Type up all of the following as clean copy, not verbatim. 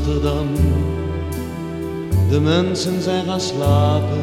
Amsterdam. De mensen zijn gaan slapen.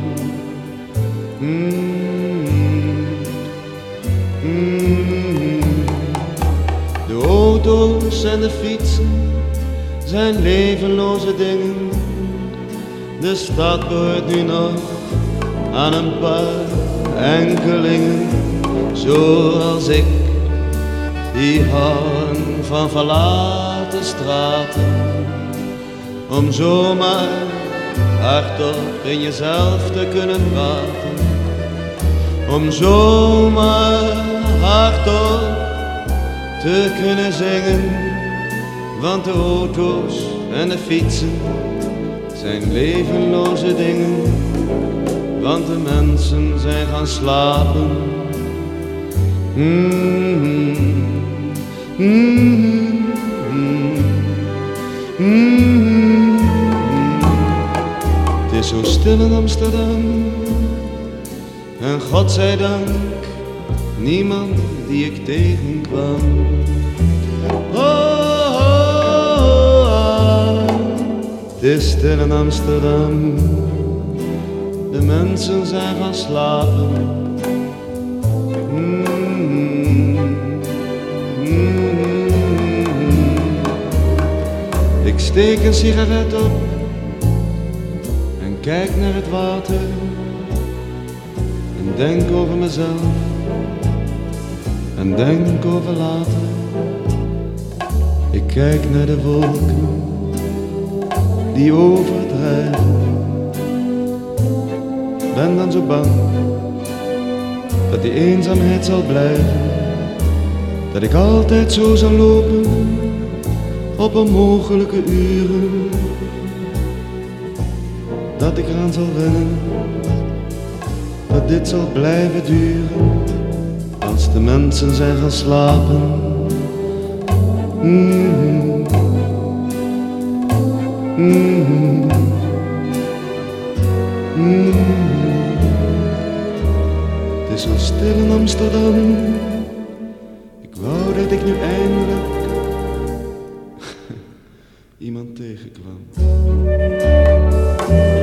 De auto's en de fietsen zijn levenloze dingen. De stad behoort nu nog aan een paar enkelingen, zoals ik, die houden van verlaten straten. Om zomaar hardop in jezelf te kunnen praten. Om zomaar hardop te kunnen zingen. Want de auto's en de fietsen zijn levenloze dingen. Want de mensen zijn gaan slapen. Het is zo stil in Amsterdam. En God zij dank, niemand die ik tegenkwam. Het is stil in Amsterdam. De mensen zijn gaan slapen. Ik steek een sigaret op en kijk naar het water en denk over mezelf en denk over later. Ik kijk naar de wolken die overdrijven. Ben dan zo bang dat die eenzaamheid zal blijven. Dat ik altijd zo zal lopen op onmogelijke uren. Dat ik eraan zal wennen, dat dit zal blijven duren. Als de mensen zijn gaan slapen. Het is zo stil in Amsterdam. Ik wou dat ik nu eindelijk iemand tegenkwam.